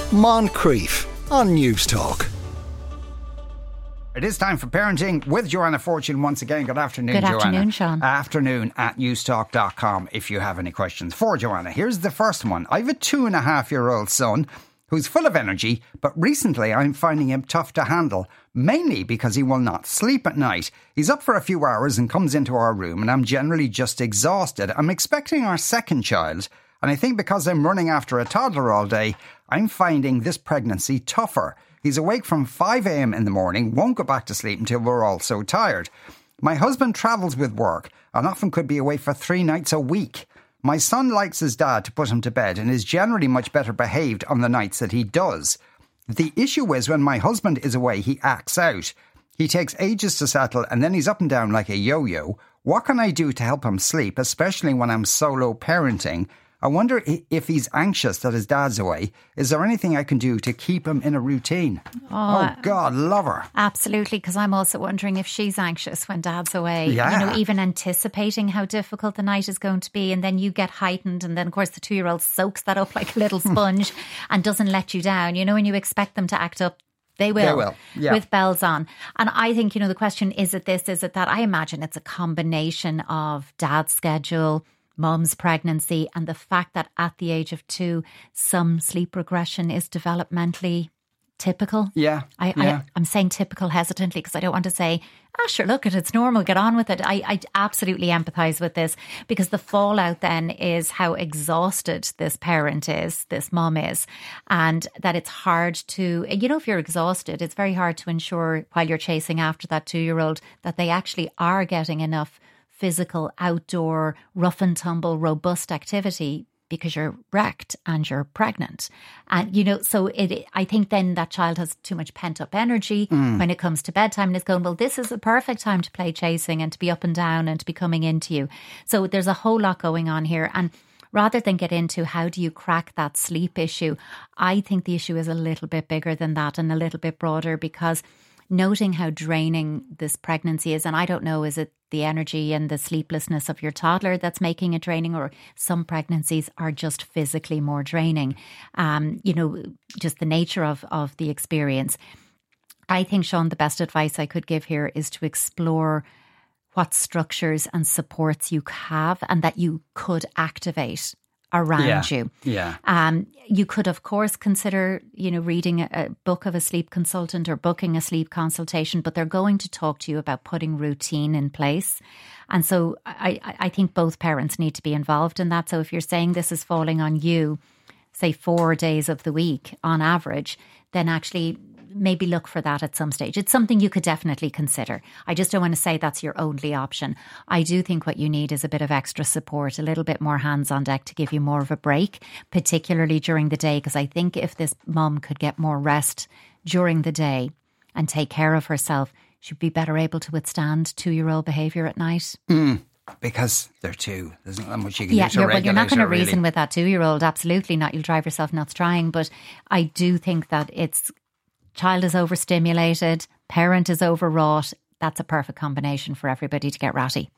Moncrief on News Talk. It is time for Parenting with Joanna Fortune once again. Good afternoon, Good Joanna. afternoon, Sean. Afternoon at newstalk.com if you have any questions for Joanna. Here's the first one. I have a 2.5-year-old son who's full of energy, but recently I'm finding him tough to handle, mainly because he will not sleep at night. He's up for a few hours and comes into our room, and I'm generally just exhausted. I'm expecting our second child, and I think because I'm running after a toddler all day, I'm finding this pregnancy tougher. He's awake from 5 a.m. in the morning, won't go back to sleep until we're all so tired. My husband travels with work and often could be away for 3 nights a week. My son likes his dad to put him to bed and is generally much better behaved on the nights that he does. The issue is when my husband is away, he acts out. He takes ages to settle and then he's up and down like a yo-yo. What can I do to help him sleep, especially when I'm solo parenting? I wonder if he's anxious that his dad's away. Is there anything I can do to keep him in a routine? Oh God, love her. Absolutely, because I'm also wondering if she's anxious when dad's away. Yeah. You know, even anticipating how difficult the night is going to be, and then you get heightened, and then of course the 2-year-old soaks that up like a little sponge and doesn't let you down. You know, when you expect them to act up, they will. Yeah. With bells on. And I think, you know, the question, is it this, is it that? I imagine it's a combination of dad's schedule, mum's pregnancy, and the fact that at the age of 2, some sleep regression is developmentally typical. Yeah. I'm saying typical hesitantly because I don't want to say, sure, look, it's normal, get on with it. I absolutely empathise with this, because the fallout then is how exhausted this parent is, this mum is, and that it's hard to, you know, if you're exhausted, it's very hard to ensure while you're chasing after that 2-year-old that they actually are getting enough physical, outdoor, rough and tumble, robust activity, because you're wrecked and you're pregnant. And, you know, so I think then that child has too much pent up energy when it comes to bedtime, and it's going, well, this is the perfect time to play chasing and to be up and down and to be coming into you. So there's a whole lot going on here. And rather than get into how do you crack that sleep issue, I think the issue is a little bit bigger than that and a little bit broader, because noting how draining this pregnancy is, and I don't know, is it the energy and the sleeplessness of your toddler that's making it draining, or some pregnancies are just physically more draining, you know, just the nature of the experience. I think, Sean, the best advice I could give here is to explore what structures and supports you have and that you could activate around you. Yeah. You could, of course, consider, you know, reading a book of a sleep consultant or booking a sleep consultation, but they're going to talk to you about putting routine in place. And so I think both parents need to be involved in that. So if you're saying this is falling on you, say 4 days of the week on average, then actually maybe look for that at some stage. It's something you could definitely consider. I just don't want to say that's your only option. I do think what you need is a bit of extra support, a little bit more hands on deck to give you more of a break, particularly during the day, because I think if this mum could get more rest during the day and take care of herself, she'd be better able to withstand 2-year-old behaviour at night. Because they're 2. There's not that much you can do to regulate. You're not going to really reason with that 2-year-old. Absolutely not. You'll drive yourself nuts trying. But I do think that it's child is overstimulated, parent is overwrought. That's a perfect combination for everybody to get ratty.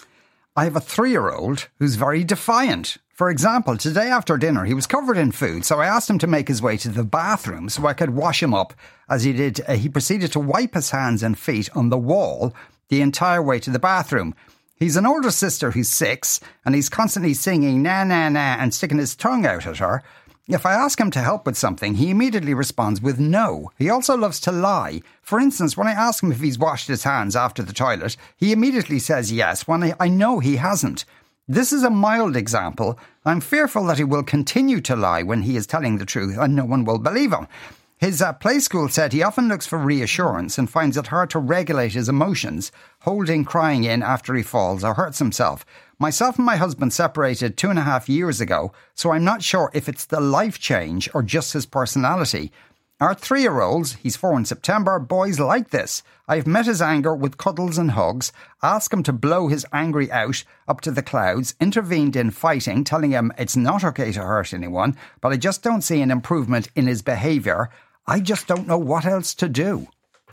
I have a 3-year-old who's very defiant. For example, today after dinner, he was covered in food, so I asked him to make his way to the bathroom so I could wash him up. As he did, he proceeded to wipe his hands and feet on the wall the entire way to the bathroom. He's an older sister who's 6, and he's constantly singing na na na and sticking his tongue out at her. If I ask him to help with something, he immediately responds with no. He also loves to lie. For instance, when I ask him if he's washed his hands after the toilet, he immediately says yes, when I know he hasn't. This is a mild example. I'm fearful that he will continue to lie when he is telling the truth and no one will believe him. His play school said he often looks for reassurance and finds it hard to regulate his emotions, holding crying in after he falls or hurts himself. Myself and my husband separated 2.5 years ago, so I'm not sure if it's the life change or just his personality. Our 3-year-olds, he's 4 in September, boys like this. I've met his anger with cuddles and hugs, asked him to blow his angry out up to the clouds, intervened in fighting, telling him it's not okay to hurt anyone, but I just don't see an improvement in his behaviour. I just don't know what else to do.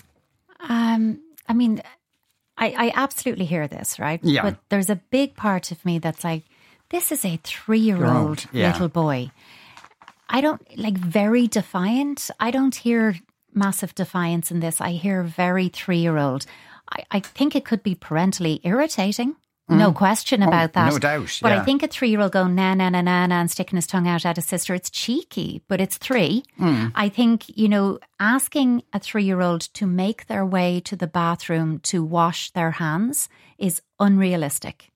I mean, I absolutely hear this, right? Yeah. But there's a big part of me that's like, this is a 3-year-old little boy. I don't very defiant. I don't hear massive defiance in this. I hear very 3-year-old. I think it could be parentally irritating. No question about that. No doubt. But I think a 3-year-old going na na na na na and sticking his tongue out at his sister, it's cheeky, but it's 3. I think, asking a 3-year-old to make their way to the bathroom to wash their hands is unrealistic.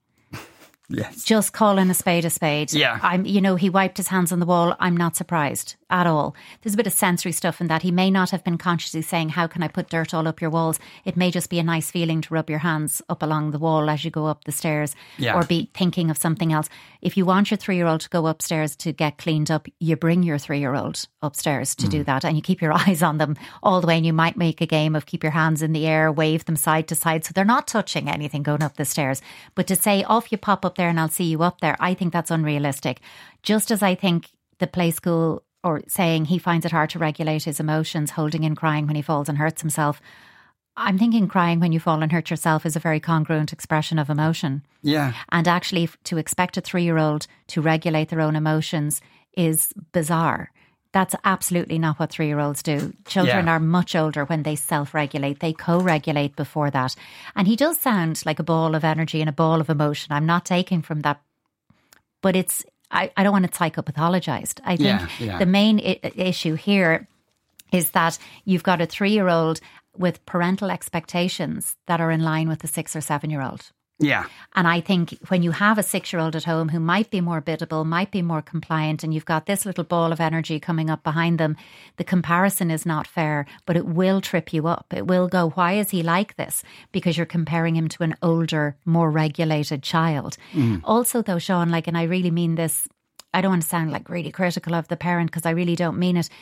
Yes. Just calling a spade a spade. Yeah. He wiped his hands on the wall. I'm not surprised at all. There's a bit of sensory stuff in that. He may not have been consciously saying, how can I put dirt all up your walls? It may just be a nice feeling to rub your hands up along the wall as you go up the stairs, or be thinking of something else. If you want your 3-year-old to go upstairs to get cleaned up, you bring your 3-year-old upstairs to do that, and you keep your eyes on them all the way, and you might make a game of keep your hands in the air, wave them side to side so they're not touching anything going up the stairs. But to say, off you pop up there and I'll see you up there, I think that's unrealistic. Just as I think the play school, or saying he finds it hard to regulate his emotions, holding in crying when he falls and hurts himself, I'm thinking crying when you fall and hurt yourself is a very congruent expression of emotion. Yeah. And actually to expect a 3-year-old to regulate their own emotions is bizarre. That's absolutely not what 3-year-olds do. Children are much older when they self-regulate. They co-regulate before that. And he does sound like a ball of energy and a ball of emotion. I'm not taking from that. But I don't want it psychopathologized. I think the main issue here is that you've got a 3-year-old with parental expectations that are in line with the 6 or 7-year-old. Yeah. And I think when you have a 6-year-old at home who might be more biddable, might be more compliant, and you've got this little ball of energy coming up behind them, the comparison is not fair, but it will trip you up. It will go, why is he like this? Because you're comparing him to an older, more regulated child. Also, though, Sean, and I really mean this, I don't want to sound really critical of the parent because I really don't mean it.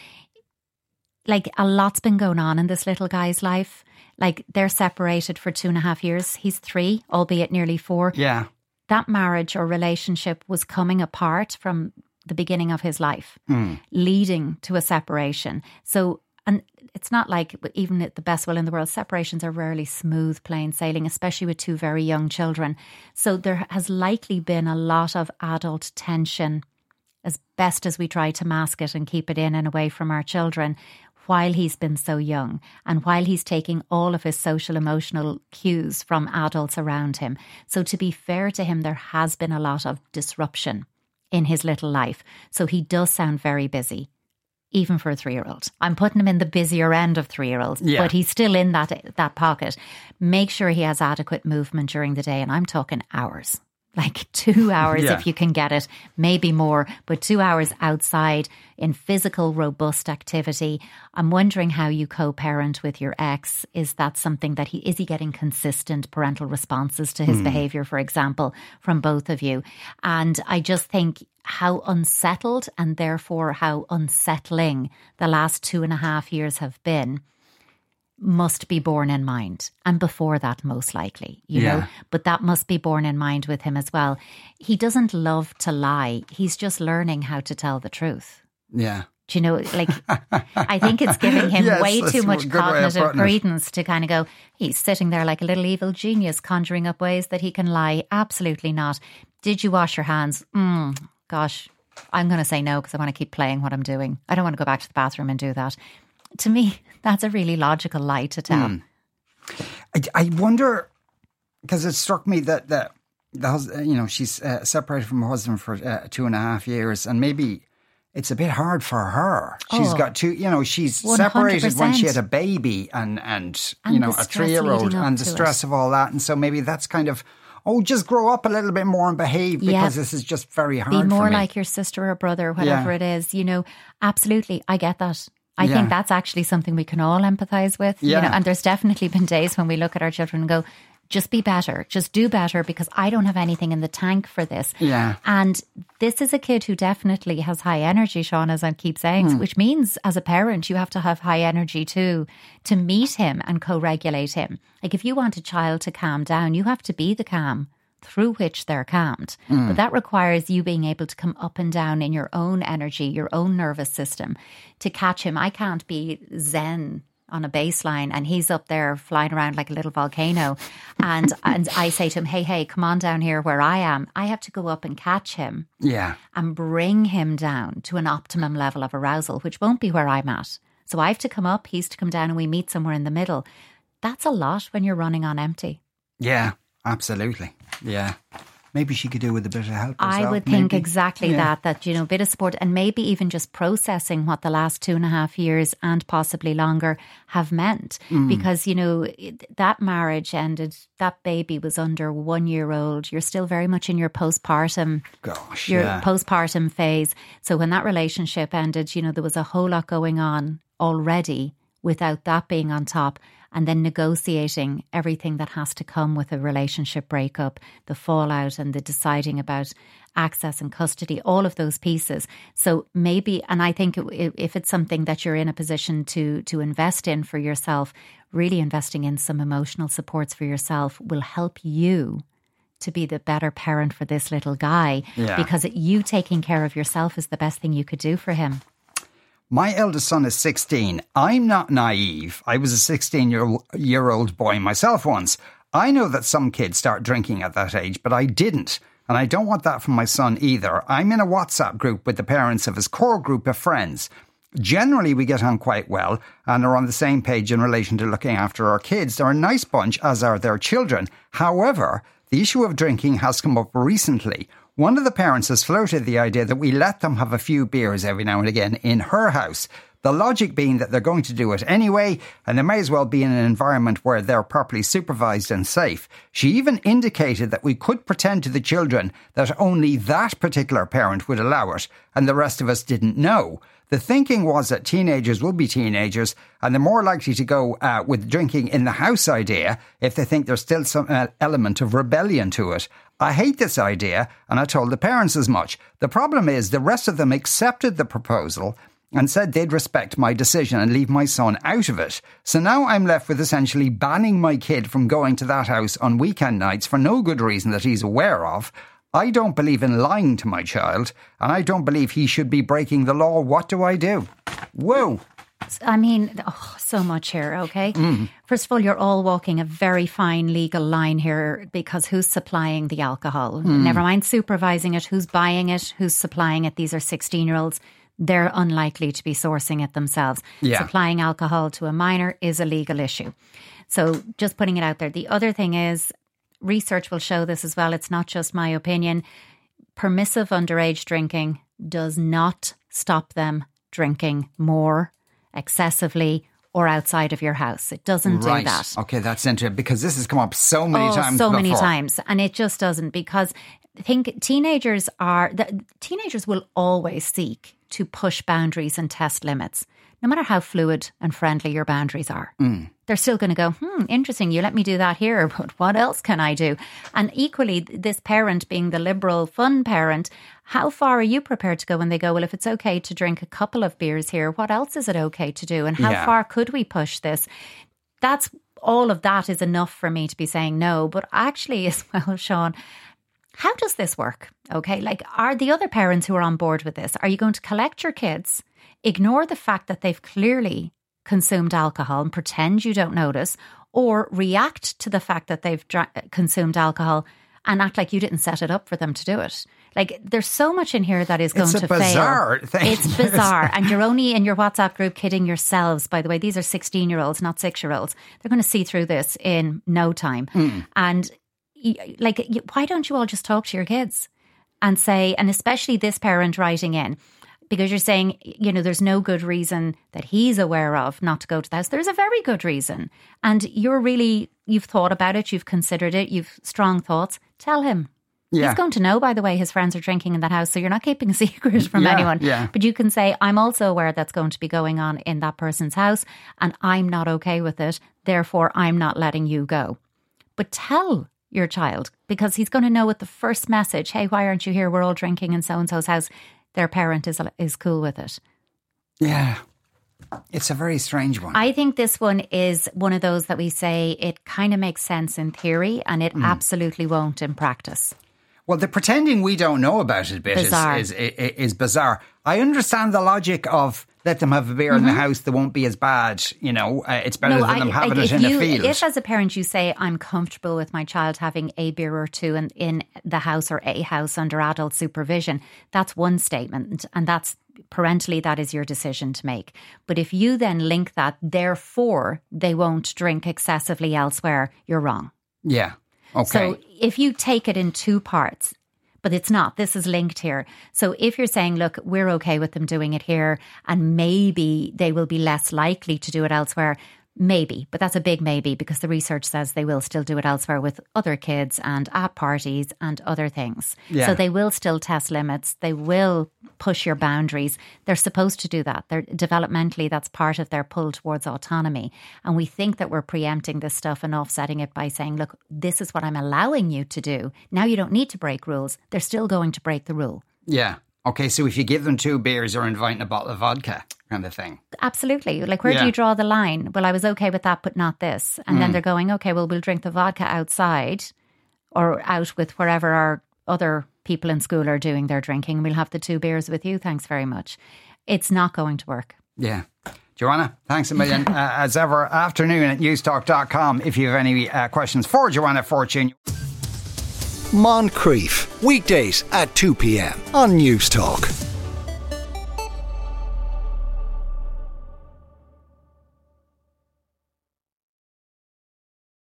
A lot's been going on in this little guy's life. They're separated for 2.5 years. He's 3, albeit nearly 4. Yeah. That marriage or relationship was coming apart from the beginning of his life, leading to a separation. So, and it's not like, even at the best will in the world, separations are rarely smooth, plain sailing, especially with 2 very young children. So there has likely been a lot of adult tension, as best as we try to mask it and keep it in and away from our children, while he's been so young and while he's taking all of his social emotional cues from adults around him. So to be fair to him, there has been a lot of disruption in his little life. So he does sound very busy, even for a 3-year-old. I'm putting him in the busier end of 3-year-olds, but he's still in that pocket. Make sure he has adequate movement during the day, and I'm talking hours. 2 hours if you can get it, maybe more, but 2 hours outside in physical, robust activity. I'm wondering how you co-parent with your ex. Is that something that is he getting consistent parental responses to his behaviour, for example, from both of you? And I just think how unsettled and therefore how unsettling the last 2.5 years have been must be borne in mind. And before that, most likely, you know, but that must be borne in mind with him as well. He doesn't love to lie. He's just learning how to tell the truth. Yeah. Do you know, I think it's giving him way too much cognitive credence to kind of go, he's sitting there like a little evil genius conjuring up ways that he can lie. Absolutely not. Did you wash your hands? Gosh, I'm going to say no because I want to keep playing what I'm doing. I don't want to go back to the bathroom and do that. To me, that's a really logical lie to tell. I wonder, because it struck me that she's separated from her husband for 2.5 years, and maybe it's a bit hard for her. She's got she's 100%. Separated when she had a baby and a 3-year-old, and the stress of all that, and so maybe that's kind of, just grow up a little bit more and behave because this is just very hard for me. Be more like your sister or brother, whatever it is. Absolutely, I get that. I think that's actually something we can all empathise with. And there's definitely been days when we look at our children and go, just be better, just do better, because I don't have anything in the tank for this. Yeah. And this is a kid who definitely has high energy, Sean, as I keep saying, which means as a parent, you have to have high energy too, to meet him and co-regulate him. If you want a child to calm down, you have to be the calm through which they're calmed. But that requires you being able to come up and down in your own energy, your own nervous system to catch him. I can't be zen on a baseline and he's up there flying around like a little volcano. And I say to him, hey, come on down here where I am. I have to go up and catch him. Yeah. And bring him down to an optimum level of arousal, which won't be where I'm at. So I have to come up, he's to come down, and we meet somewhere in the middle. That's a lot when you're running on empty. Yeah, absolutely. Yeah. Maybe she could do with a bit of help herself. I would think exactly that, a bit of support, and maybe even just processing what the last 2.5 years and possibly longer have meant. Because, that marriage ended, that baby was under 1 year old. You're still very much in your postpartum, postpartum phase. So when that relationship ended, there was a whole lot going on already without that being on top. And then negotiating everything that has to come with a relationship breakup, the fallout and the deciding about access and custody, all of those pieces. So maybe, and I think if it's something that you're in a position to invest in for yourself, really investing in some emotional supports for yourself will help you to be the better parent for this little guy. Yeah. Because you taking care of yourself is the best thing you could do for him. My eldest son is 16. I'm not naive. I was a 16-year-old boy myself once. I know that some kids start drinking at that age, but I didn't. And I don't want that for my son either. I'm in a WhatsApp group with the parents of his core group of friends. Generally, we get on quite well and are on the same page in relation to looking after our kids. They're a nice bunch, as are their children. However, the issue of drinking has come up recently. One of the parents has floated the idea that we let them have a few beers every now and again in her house. The logic being that they're going to do it anyway, and they may as well be in an environment where they're properly supervised and safe. She even indicated that we could pretend to the children that only that particular parent would allow it, and the rest of us didn't know. The thinking was that teenagers will be teenagers, and they're more likely to go with drinking in the house idea if they think there's still some element of rebellion to it. I hate this idea, and I told the parents as much. The problem is the rest of them accepted the proposal and said they'd respect my decision and leave my son out of it. So now I'm left with essentially banning my kid from going to that house on weekend nights for no good reason that he's aware of. I don't believe in lying to my child, and I don't believe he should be breaking the law. What do I do? Whoa. I mean, so much here, okay? First of all, you're all walking a very fine legal line here, because who's supplying the alcohol? Never mind supervising it, who's buying it, who's supplying it? These are 16-year-olds. They're unlikely to be sourcing it themselves. Yeah. Supplying alcohol to a minor is a legal issue. So just putting it out there. The other thing is, research will show this as well. It's not just my opinion. Permissive underage drinking does not stop them drinking more, excessively, or outside of your house. It doesn't do that. Okay, that's interesting, because this has come up so many times before. Many times. And it just doesn't, because I think teenagers will always seek to push boundaries and test limits, no matter how fluid and friendly your boundaries are. They're still going to go, interesting, you let me do that here, but what else can I do? And equally, this parent being the liberal, fun parent, how far are you prepared to go when they go, well, if it's okay to drink a couple of beers here, what else is it okay to do? And how far could we push this? All of that is enough for me to be saying no. But actually as well, Sean, how does this work? Okay, like, are the other parents who are on board with this, are you going to collect your kids, ignore the fact that they've clearly consumed alcohol and pretend you don't notice, or react to the fact that they've consumed alcohol and act like you didn't set it up for them to do it? Like, there's so much in here that is going to fail. It's a bizarre thing. It's bizarre. And you're only in your WhatsApp group kidding yourselves. By the way, these are 16-year-olds, not 6-year-olds. They're going to see through this in no time. And like, why don't you all just talk to your kids and say, and especially this parent writing in, because you're saying, there's no good reason that he's aware of not to go to the house. There's a very good reason. And you've thought about it, you've considered it, you've strong thoughts. Tell him. Yeah. He's going to know, by the way, his friends are drinking in that house, so you're not keeping a secret from anyone. Yeah. But you can say, I'm also aware that's going to be going on in that person's house, and I'm not okay with it. Therefore, I'm not letting you go. But tell your child, because he's going to know with the first message, hey, why aren't you here? We're all drinking in so-and-so's house. Their parent is cool with it. Yeah. It's a very strange one. I think this one is one of those that we say it kind of makes sense in theory, and it absolutely won't in practice. Well, the pretending we don't know about it bit is bizarre. I understand the logic of let them have a beer in the house. They won't be as bad. You know, it's better than them having it in a field. If as a parent you say, I'm comfortable with my child having a beer or two in the house or a house under adult supervision, that's one statement. And that's parentally, that is your decision to make. But if you then link that, therefore, they won't drink excessively elsewhere, you're wrong. Yeah. Okay. So if you take it in two parts, but it's not, this is linked here. So if you're saying, look, we're okay with them doing it here and maybe they will be less likely to do it elsewhere, maybe, but that's a big maybe because the research says they will still do it elsewhere with other kids and at parties and other things. Yeah. So they will still test limits. They will push your boundaries. They're supposed to do that. They're developmentally, that's part of their pull towards autonomy. And we think that we're preempting this stuff and offsetting it by saying, look, this is what I'm allowing you to do. Now you don't need to break rules. They're still going to break the rule. Yeah. Okay, so if you give them 2 beers or inviting a bottle of vodka kind of thing. Absolutely. Like, where do you draw the line? Well, I was okay with that, but not this. And then they're going, okay, well, we'll drink the vodka outside or out with wherever our other people in school are doing their drinking. We'll have the 2 beers with you. Thanks very much. It's not going to work. Yeah. Joanna, thanks a million. As ever, afternoon at newstalk.com if you have any questions for Joanna Fortune. Moncrief, weekdays at 2 p.m. on Newstalk.